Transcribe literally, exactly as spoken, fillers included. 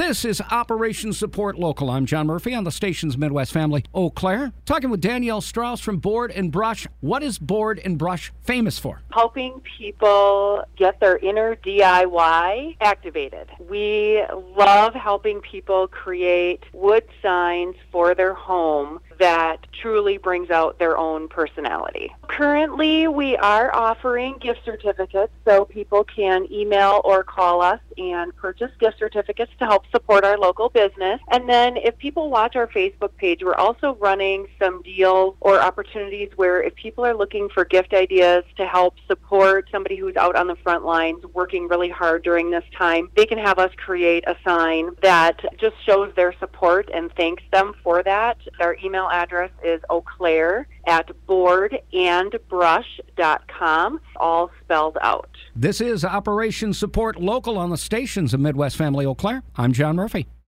This is Operation Support Local. I'm John Murphy on the station's Midwest Family, Eau Claire. Talking with Danielle Strauss from Board and Brush. What is Board and Brush famous for? Helping people get their inner D I Y activated. We love helping people create wood signs for their home that truly brings out their own personality. Currently, we are offering gift certificates, so people can email or call us and purchase gift certificates to help support our local business. And then if people watch our Facebook page, we're also running some deals or opportunities where if people are looking for gift ideas to help support somebody who's out on the front lines working really hard during this time, they can have us create a sign that just shows their support and thanks them for that. Our email address is eau claire at board and brush dot com, all spelled out. This is Operation Support Local on the stations of Midwest Family Eau Claire. I'm John Murphy.